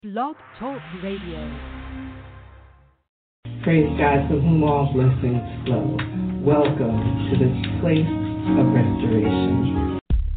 Blog Talk Radio. Praise God, from whom all blessings flow. Welcome to this place of restoration.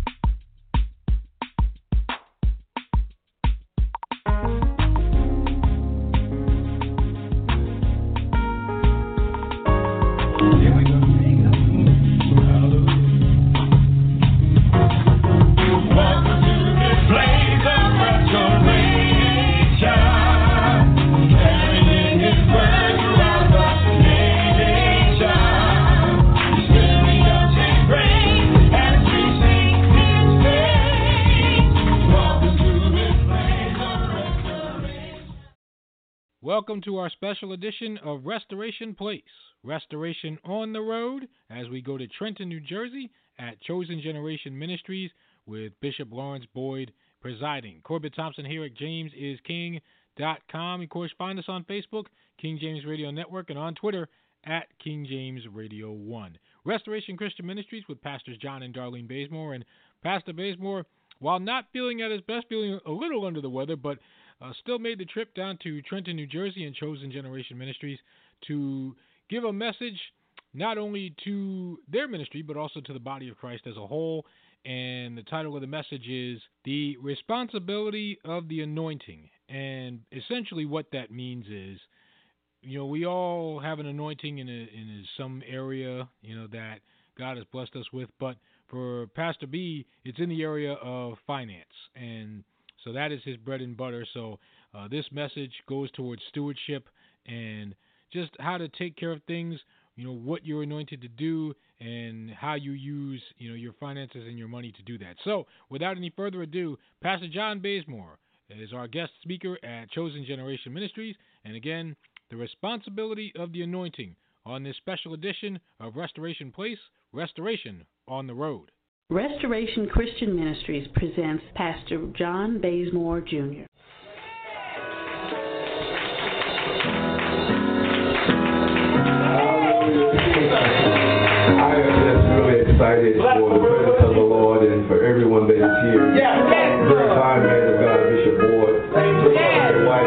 Welcome to our special edition of Restoration Place, Restoration on the Road, as we go to Trenton, New Jersey at Chosen Generation Ministries with Bishop Lawrence Boyd presiding. Corbett Thompson here at JamesIsKing.com. Of course, find us on Facebook, King James Radio Network, and on Twitter at King James Radio 1. Restoration Christian Ministries with Pastors John and Darlene Bazemore. And Pastor Bazemore, while not feeling at his best, feeling a little under the weather, but still made the trip down to Trenton, New Jersey and Chosen Generation Ministries to give a message not only to their ministry but also to the body of Christ as a whole. And the title of the message is The Responsibility of the Anointing. And essentially what that means is, we all have an anointing in some area, that God has blessed us with. But for Pastor B, it's in the area of finance. And so that is his bread and butter. So this message goes towards stewardship and just how to take care of things, what you're anointed to do and how you use, your finances and your money to do that. So without any further ado, Pastor John Bazemore is our guest speaker at Chosen Generation Ministries. And again, the responsibility of the anointing on this special edition of Restoration Place, Restoration on the Road. Restoration Christian Ministries presents Pastor John Bazemore, Jr. I am just really excited for the presence of the Lord and for everyone that is here. Very fine man of God, Bishop Boyd. Your wife.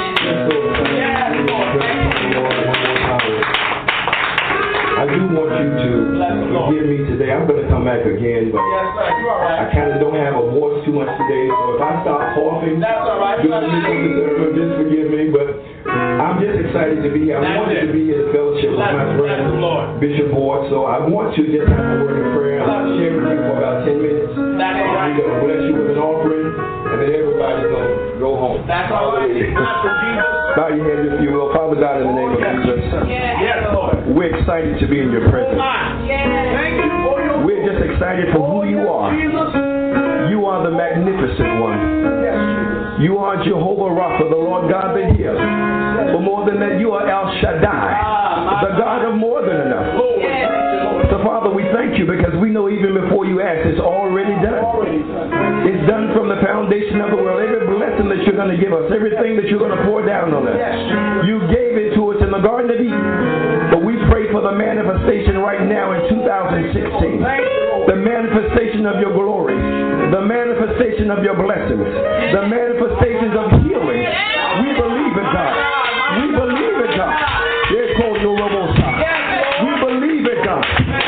I do want you to forgive me today. I'm going to come back again, but I kind of don't have a voice too much today. So if I start coughing, just forgive me. But I'm just excited to be here. I wanted to be in the fellowship with my friend, Bishop Boyd. So I want to just have a word of prayer. I'll share with you for about 10 minutes. I'm going to bless you with an offering, and then everybody's going to go home. That's all right. Bow your head if you will. Father God, in the name of Jesus. We're excited to be in your presence. We're just excited for who you are. You are the magnificent one. You are Jehovah Rapha, the Lord God that heals. But more than that, you are El Shaddai, the God of more than enough. So Father, we thank you because we know even before you ask, it's already done. It's done from the foundation of the world. Every blessing that you're going to give us, everything that you're going to pour down on us, you gave it to us in the Garden of Eden. But we pray for the manifestation right now in 2016. The manifestation of your glory, the manifestation of your blessings, the manifestations of healing. We believe it, God. We believe it, God. We believe it, God.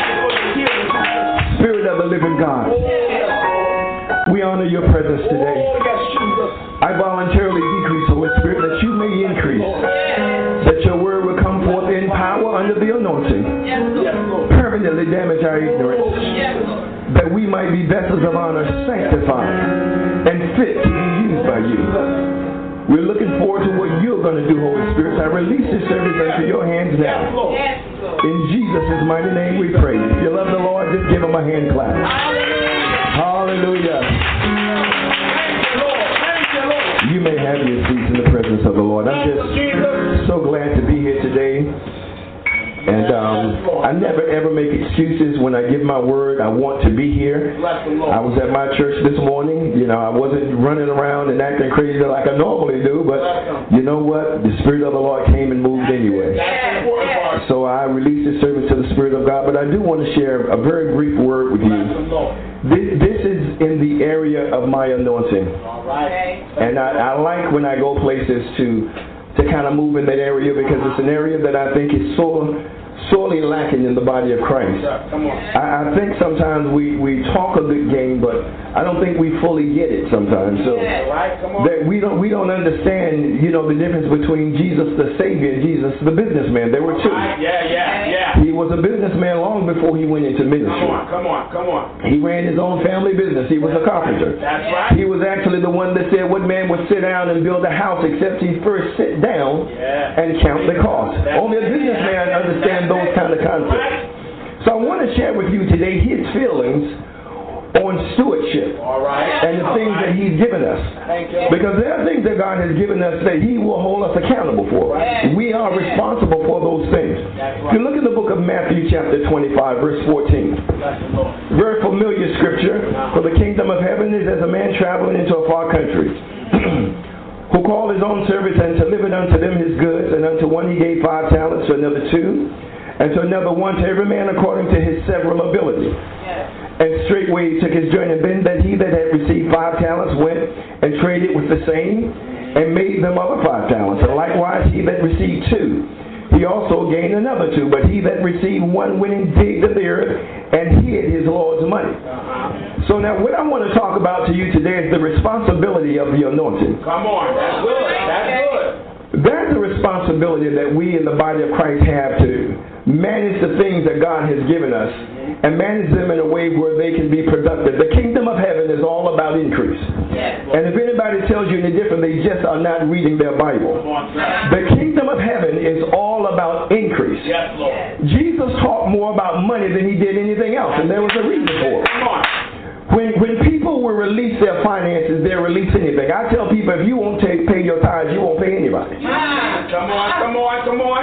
Spirit of the living God, we honor your presence today. I voluntarily decrease, Holy Spirit, that you may increase, that your word will come forth in power under the anointing, permanently damage our ignorance, that we might be vessels of honor, sanctified and fit to be used by you. We're looking forward to what you're going to do, Holy Spirit. I release this everything to your hands now. In Jesus' mighty name we pray. If you love the Lord, just give him a hand clap. Hallelujah. You may have your seats in the presence of the Lord. I'm just so glad to be here today. And I never ever make excuses when I give my word. I want to be here. I was at my church this morning. I wasn't running around and acting crazy like I normally do, but you know what? The Spirit of the Lord came and moved anyway. So I release this service to the Spirit of of God, but I do want to share a very brief word with you. This is in the area of my anointing. All right. And I like when I go places to kind of move in that area, because it's an area that I think is sorely lacking in the body of Christ. I think sometimes we talk a good game, but I don't think we fully get it sometimes. So that we don't understand, the difference between Jesus the Savior and Jesus the businessman. There were two. Yeah. He was a businessman long before he went into ministry. Come on. He ran his own family business. He was a carpenter. That's right. He was actually the one that said, what man would sit down and build a house except he first sit down and count the cost. Only a businessman understands those kind of concepts. So I want to share with you today his feelings on stewardship and the things that he's given us. Because there are things that God has given us that he will hold us accountable for. We are responsible for those things. If you look at the book of Matthew chapter 25, verse 14. Very familiar scripture. For the kingdom of heaven is as a man traveling into a far country, who called his own servants and delivered unto them his goods, and unto one he gave 5 talents, to another 2, and to another 1, to every man according to his several ability. And straightway he took his journey. And then that he that had received 5 talents went and traded with the same, and made them other 5 talents. And likewise he that received 2, he also gained another 2. But he that received 1 went and digged in the earth and hid his Lord's money. So now what I want to talk about to you today is the responsibility of the anointing. Come on, that's good. There's a responsibility that we in the body of Christ have to manage the things that God has given us, and manage them in a way where they can be productive. The kingdom of heaven is all about increase. And if anybody tells you any different, they just are not reading their Bible. The kingdom of heaven is all about increase. Jesus talked more about money than he did anything else, and there was a reason for it. When people will release their finances, they'll release anything. I tell people, if you won't pay your tithes, you won't pay anybody. Come on.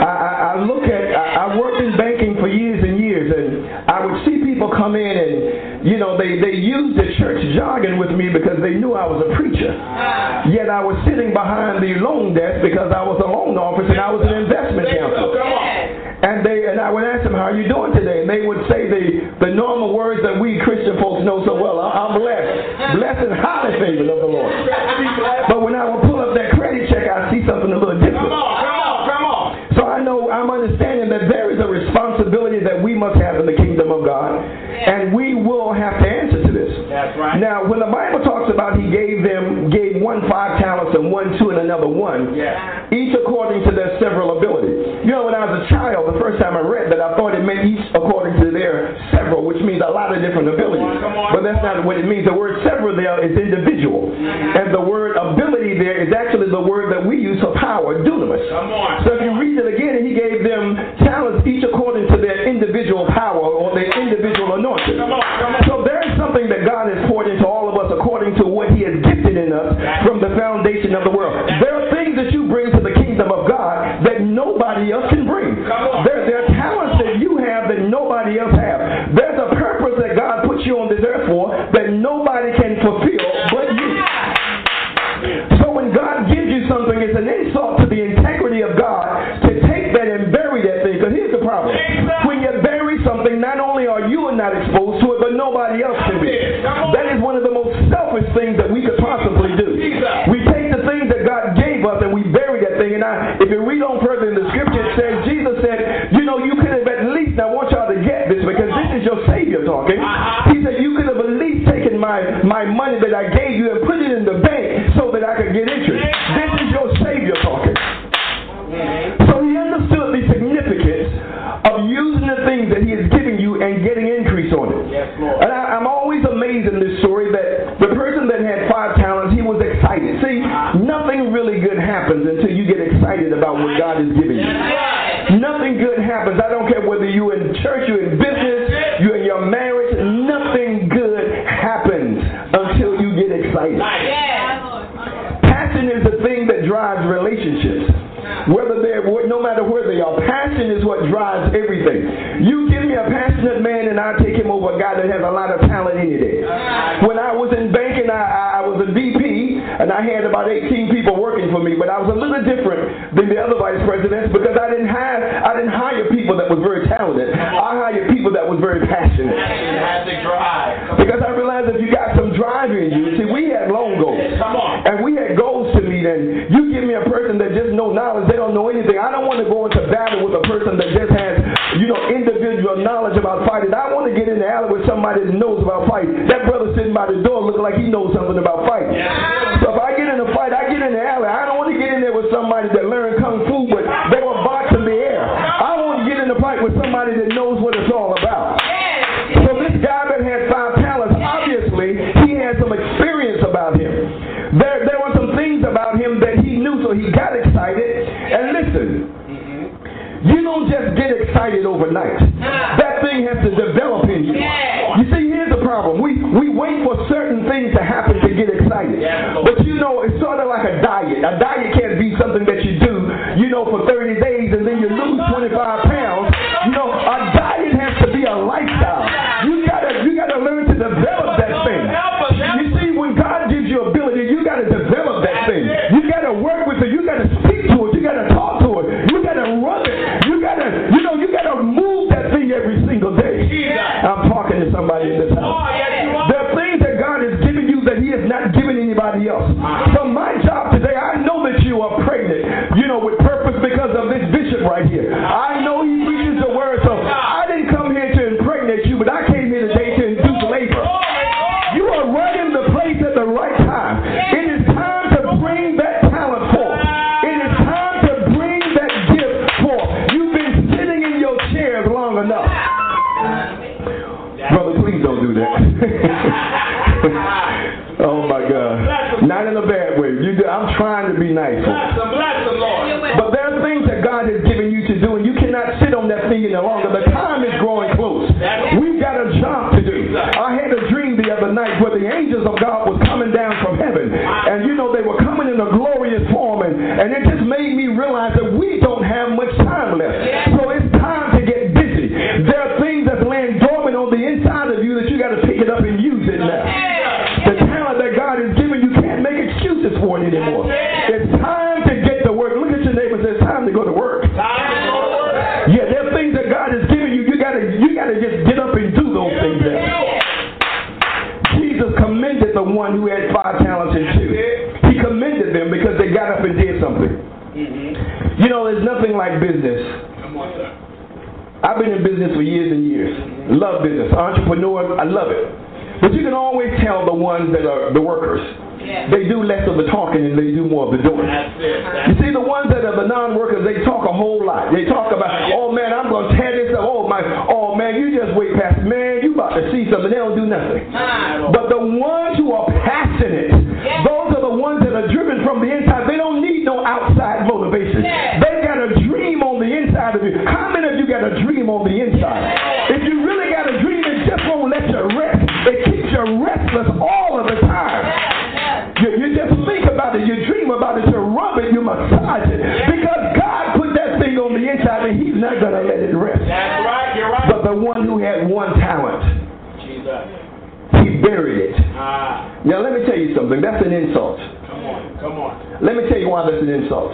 I worked in banking for years and years, and I would see people come in and, they used the church jargon with me because they knew I was a preacher. Yet I was sitting behind the loan desk because I was a loan officer and I was an investment counselor. And I would ask them, how are you doing today? And they would say the normal words that we Christian folks know so well. I'm blessed. Blessed and highly favored of the Lord. But when I would pull up that credit check, I'd see something a little different. Come on. So I'm understanding that there is a responsibility that we must have in the kingdom of God. And we will have to answer to this. That's right. Now, when the Bible talks about he gave 1 5 talents and 1 2 and another 1, each according to their several ability. When I was a child, the first time I read that, I thought it meant each according to their several, which means a lot of different abilities. But that's not what it means. The word several there is individual. And the word ability there is actually the word that we use for power, dunamis. So if you read it again, he gave them talents each according to their individual power or their individual anointing. So there is something that God has poured into all of us according to what he has gifted in us from the foundation of the world. There are things that you bring to the kingdom of God that nobody else can bring. There are talents that you have that nobody else has. There's a purpose that God puts you on this earth for that nobody can fulfill but you. So when God gives you something, it's an insult to the integrity of God to take that and bury that thing. Because here's the problem. When you bury something, not only are you not exposed to it, but nobody else can be. That is one of the most selfish things that we could possibly do. We take the things that God gave us and we bury that thing. And if you read on further in the scripture, it says, Jesus said, you could have at least, I want y'all to get this because this is your Savior talking. He said, you could have at least taken my money that I gave you and put it in the bank so that I could get interest. This is your Savior talking. So he understood the significance of using the things that he is giving you and getting increase on it. And I'm always amazed in this story that the person that had 5 talents, he was excited. See, nothing really good happens until you get excited about what God is giving you. Nothing good happens. I don't care whether you're in church, you're in business, you're in your marriage, nothing good happens until you get excited. Passion is the thing that drives relationships. No matter where they are, passion is what drives everything. You give me a passionate man and I'll take him over a guy that has a lot of talent any day. When I was in banking, I was a VP and I had about 18 people working for me, but I was a little different than the other vice presidents because I didn't hire people that was very talented. talented. I hired people that was very passionate. Because I realized if you got some drive in you, see, we had long goals. And we had goals to meet, and you give me a person that just knows knowledge, they don't know anything. I don't want to go into battle with a person that just has, individual knowledge about fighting. I want to get in the alley with somebody that knows about fighting. That brother sitting by the door looking like he knows something about fighting. So if I get in a fight, I get in the alley. I don't want to get in there with somebody that learned Kung Fu, but they were boxing the air. I want to get in a fight with somebody that knows what it's all about. So this guy that had 5 talents, obviously, he had some experience about him. There were some things about him that he knew, so he got excited. And listen, you don't just get excited overnight. That thing has to develop in you. You see, here's the problem. We wait for certain things to happen to get excited. But it's sort of like a diet. A diet can't be something that you do, for 30 days and then you lose 25 pounds. A diet has to be a lifestyle. You gotta learn to develop that thing. You see, when God gives you ability, you gotta develop that thing. You gotta work with it. You gotta speak to it. You gotta talk to it. You gotta run it. You gotta move that thing every single day. I'm talking to somebody in this house. There are things that God has given you that He has not given anybody else. So my job today, I know that you are pregnant, with purpose because of this bishop right here. I know he preaches the word, so I didn't come here to impregnate you, but I came here today to induce labor. You are right in the place at the right time. It is time to bring that talent forth. It is time to bring that gift forth. You've been sitting in your chairs long enough. Brother, please don't do that. Oh my God. Not in a bad way. I'm trying to be nice. But there are things that God has given you to do, and you cannot sit on that thing any longer. The time is growing close. We've got a job to do. I had a dream the other night where the angels of God was coming down from heaven. And they were coming in a glorious form. And it just made me realize that we don't have much time left. So it's time to get busy. There are things that's laying dormant on the inside of you that you got to pick it up and use it now. The talent that God has given you can't make excuses for it anymore. It's time to get to work. Look at your neighbor and say, it's time to go to work. Yeah, there are things that God has given you. You gotta just get up and do those things there. Jesus commended the one who had 5 talents and 2. He commended them because they got up and did something. There's nothing like business. I've been in business for years and years. Love business. Entrepreneurs, I love it. But you can always tell the ones that are the workers. They do less of the talking and they do more of the doing. You see, the ones that are the non-workers, they talk a whole lot. They talk about, oh man, I'm going to tear this up. Oh man, you just wait past. Man, you about to see something. They don't do nothing. But the ones who are passionate, those are the ones that are driven from the inside. They don't need no outside motivation. They got a dream on the inside of you. How many of you got a dream on the inside? If you really got a dream, it just won't let you rest. It keeps you restless all of the time. You just think about it, you dream about it, you rub it, you massage it. Because God put that thing on the inside and He's not going to let it rest. That's right, you're right. But the one who had 1 talent, he buried it. Now let me tell you something, that's an insult. Come on. Let me tell you why that's an insult.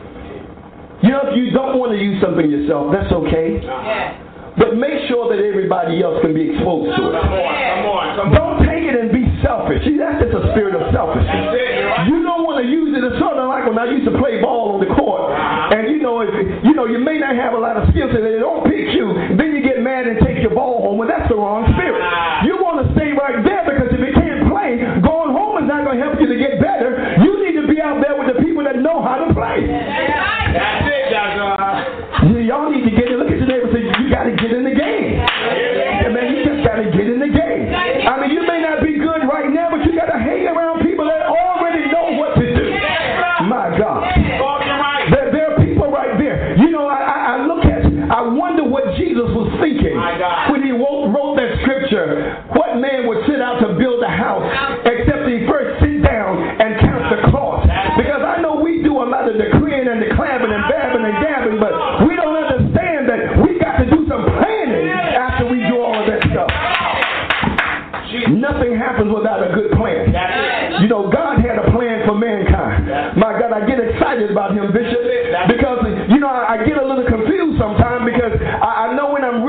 If you don't want to use something yourself, that's okay. But make sure that everybody else can be exposed to it. Come on. Don't take it and be selfish. See, that's just a spirit of selfishness. You don't want to use it. It's sort of like when I used to play ball on the court. And you may not have a lot of skills, and they don't pick you. Then you get mad and take your ball home. Well, that's the wrong spirit. You want to stay right there because if you can't play, going home is not going to help you to get better. You need to be out there with the people that know how to play. That's it, Doctor. Y'all need to get it. Look at your neighbor and say, you got to get in the game. Yeah, man, you just got to get in the game. I mean, you may not be good right now, but you got to hang around people that already know what to do. My God. There are people right there. I wonder what Jesus was thinking when He wrote that scripture. What man would sit out to build a house except he first sit down and count the cost? Because I know we do a lot of decreeing and declaring and babbing and gabbing, but we don't understand that we got to do some planning after we do all of that stuff. Nothing happens without a good plan. God had a plan for mankind. My God, I get excited about Him, Bishop, because I get a little confused sometimes because I know when I'm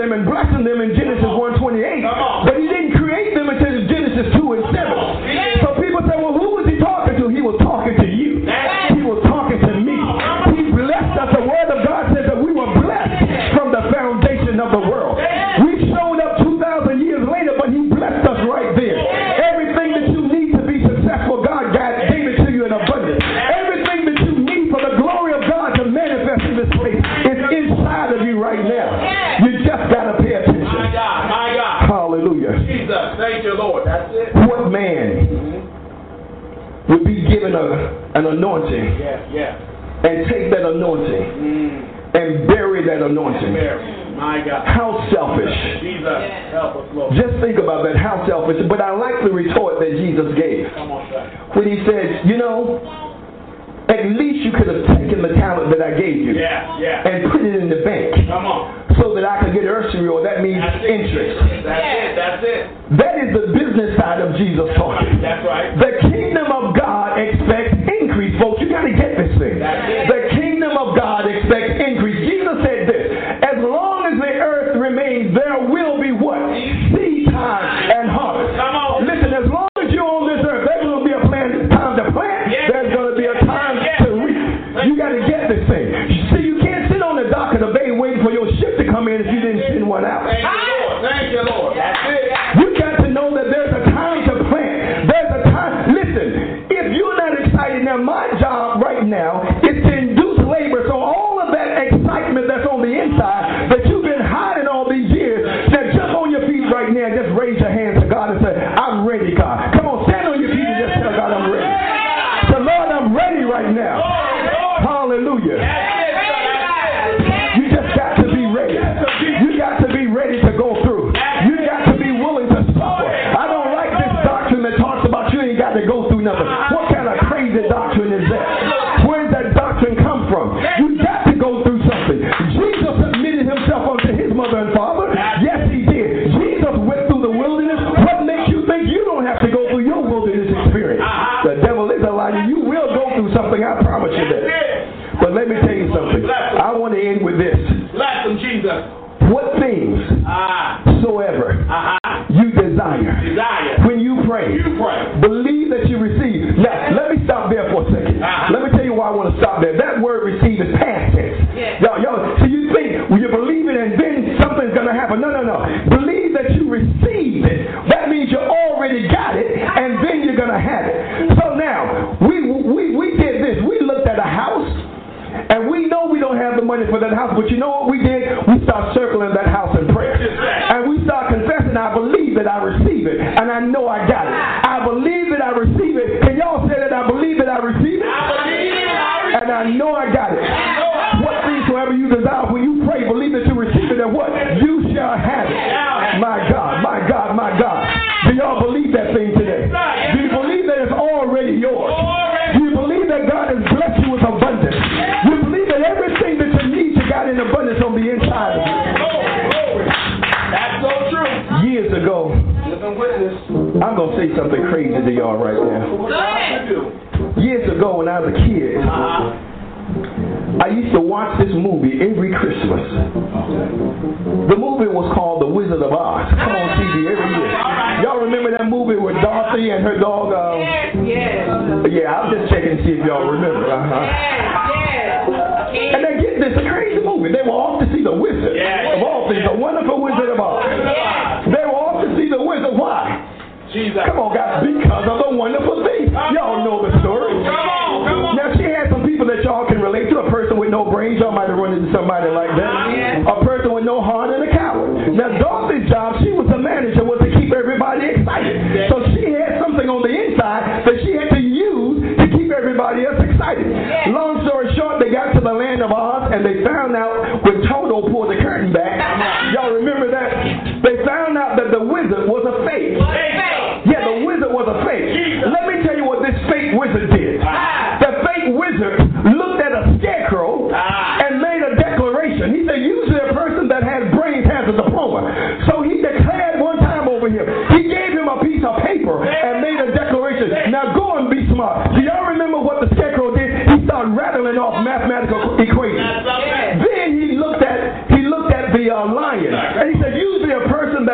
them and blessing them in Genesis 1:28, but he didn't create them until Genesis 2:7. So people say, well, who was he talking to? He was talking to you. He was talking to me. He blessed us. The word of God says that we were blessed from the foundation of the world. We showed up 2,000 years later, but he blessed us right there. Everything that you need to be successful, God gave it to you in abundance. Everything that you need for the glory of God to manifest in this place is inside of you right now. You just got to pay attention. My God. Hallelujah. Jesus, thank you, Lord. That's it. What man would be given an anointing and take that anointing and bury that anointing? My God. How selfish. Jesus, help us, Lord. Just think about that, how selfish. But I like the retort that Jesus gave. Come on, sir. When he said, you know, at least you could have taken the talent that I gave you and put it in the bank. Come on. So that I could get usury, or that means interest. That's it. That is the business side of Jesus talking. That's right. The kingdom of God expects increase, folks. You got to get this thing. The kingdom of God expects increase. Jesus said this: as long as the earth remains, there will be what? Seed time and harvest. Come on. Listen, as long as you're on this earth, there's going to be a time to plant. There's going to be a time to reap. You got to get this thing. See, you can't sit on the dock of the bay waiting for your ship to come in if you didn't send one out. Thank you, Lord. That's it. You got to know that there's a time to plant. There's a time. Listen, if you're not excited, now my job right now is to induce labor. So all of that excitement that's on the inside that you've been hiding all these years, now jump on your feet right now and just raise your hands to God and say, I'm ready, God. Come on, stand on your feet and just tell God I'm ready. So Lord, I'm ready right now. Hallelujah. You just got to be ready. You got to be ready to go through. You got to be willing to suffer. I don't like this doctrine that talks about you ain't got to go through nothing. What kind of crazy doctrine is that? Where does that doctrine come from? You got to go through something. Jesus submitted himself unto his mother and father. Yes, he did. Jesus went through the wilderness. What makes you think you don't have to go through your wilderness experience? The devil is a liar. You will go through something. I promise you that. But let me tell you something. I want to end with this. Bless him, Jesus. What things soever you desire when you pray, believe that you receive. Now, let me stop there for a second. Let me tell you why I want to stop there. That word receive is past tense. Y'all, so you think when you believe it and then something's going to happen. No. Believe that you receive it. That means you already got it, and then you're going to have it. So now, we did this. We looked at a house. And we know we don't have the money for that house, but you know what we did? We start circling that house in prayer. And we start confessing, I believe that I receive it. And I know I got it. I believe that I receive it. Can y'all say that I believe that I receive it? And I know I got it. What things soever you desire when you pray, believe that you receive it, and what? You shall have it. My God, my God, my God. Do y'all believe that thing today? Do you believe that it's already yours? Do you believe that God has blessed you with abundance? You believe that everything that you need, you got in abundance on the inside of you. That's so true. Years ago, I'm going to say something crazy to y'all right now. Years ago when I was a kid, I used to watch this movie every Christmas. The movie was called The Wizard of Oz. Come on TV every year. Y'all remember that movie with Dorothy and her dog? Yeah, I'm just checking to see if y'all remember. And they get this crazy movie. They were off to see the wizard of all things, the wonderful Wizard of Oz. They were off to see the wizard. Why? Come on, guys, because of the wonderful thing. Y'all know the story. Now, she had some people that y'all can relate to. A person with no brains, y'all might have run into somebody like that. A person with no heart and a coward. Now, Dorothy's job, she was the manager, was to keep everybody excited. So she had something on the inside that she had to use to keep everybody else excited. Long story short, they got to the land of Oz, and they found out when Toto pulled the curtain back. Y'all remember that? They found out that the wizard was a fake. Yeah, the wizard was a fake. Let me tell you what this fake wizard did. The fake wizard looked at a scarecrow and made a declaration. He said, usually a person that has brains has a diploma. So he declared one time over here. He gave him a piece of paper and made a declaration. Now go and be smart. Do y'all remember what the scarecrow did? He started rattling off mathematical equations. Then he looked at the lion and he said,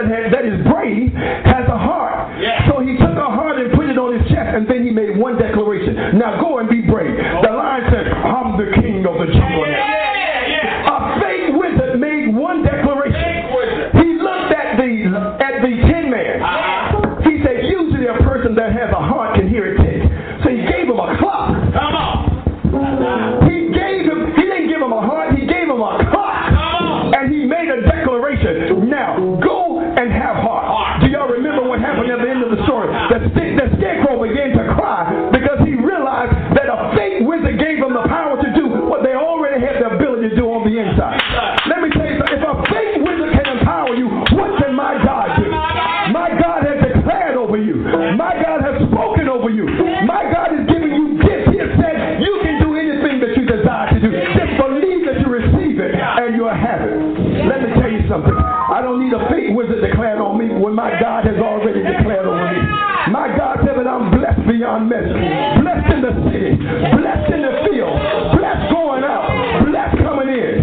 that is brave has a heart. Yeah. So he took a heart and put it on his chest, and then he made one declaration. Now go and be brave. The lion said, I'm the king of the jungle. A fake wizard made one declaration. He looked at the Tin Man. He said, usually a person that has a heart can hear it tick. So he gave him a clock. Come on. He didn't give him a heart, he gave him a clock. And he made a declaration. Now, go and have heart. Do y'all remember what happened at the end of the story? The scarecrow began to cry because he realized that a fake wizard gave him the power to do what they already had the ability to do on the inside. Let me tell you something. If a fake wizard can empower you, what can my God do? My God has declared over you. My God has spoken over you. My God is giving you gifts. He has said you can do anything that you desire to do. Just believe that you receive it and you'll have it. Let me tell you something. I don't need a fake wizard declared on me when my God has already declared over me. My God said that I'm blessed beyond measure. Blessed in the city. Blessed in the field. Blessed going out. Blessed coming in.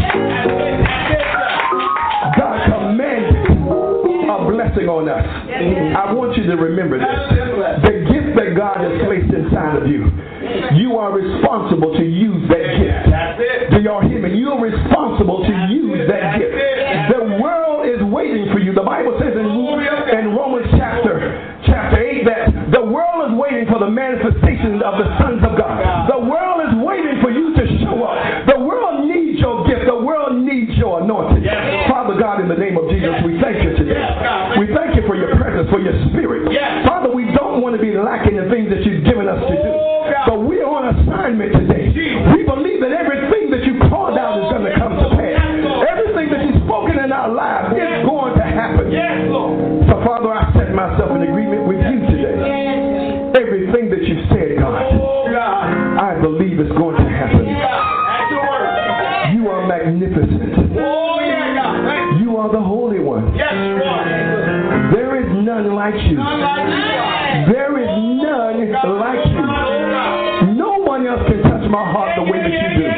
God commanded a blessing on us. I want you to remember this. The gift that God has placed inside of you, you are responsible to use that gift. Do y'all hear me? You're responsible to use that gift. The world is waiting for you. The Bible says in Romans chapter 8 that the world is waiting for the manifestation of the sons of God. The world is waiting for you to show up. The world needs your gift. The world needs your anointing. Father God, in the name of Jesus, we thank you today. We thank you for your presence, for your spirit. Father, we don't want to be lacking the things that you've given us to do. But we are on assignment today. We believe that everything that you called out is going to come to pass. Everything that you've spoken in our lives is going to happen. So, Father, I set myself in agreement with you today. Everything that you said, God, I believe is going to happen. You are magnificent. You are the Holy One. There is none like you. There is none like you. No one else can touch my heart the way that you do.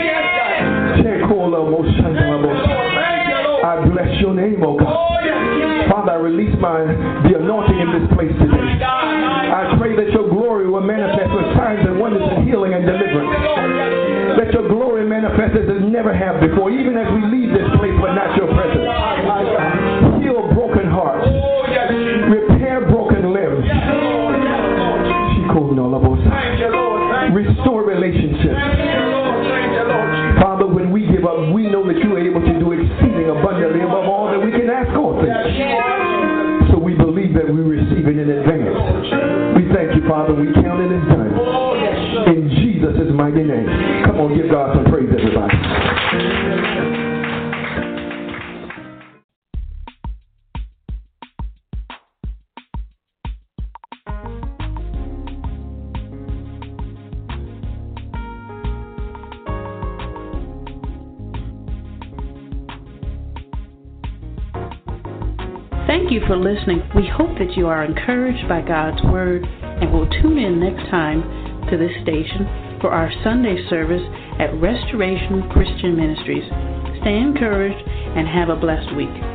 I bless your name, oh God. Father, I release the anointing in this place today. I pray that your glory will manifest with signs and wonders and healing and deliverance. Let your glory manifest as it never have before, even as we leave this place but not your presence. Heal broken hearts. Repair broken limbs. Restore relationships. Father, when we give up, we know that you are able to do exceeding abundantly above all that we can ask or think. So we believe that we receive it in advance. We thank you, Father. We count it as done. In Jesus' mighty name. Come on, give God some praise, everybody. Thank you for listening. We hope that you are encouraged by God's Word and will tune in next time to this station for our Sunday service at Restoration Christian Ministries. Stay encouraged and have a blessed week.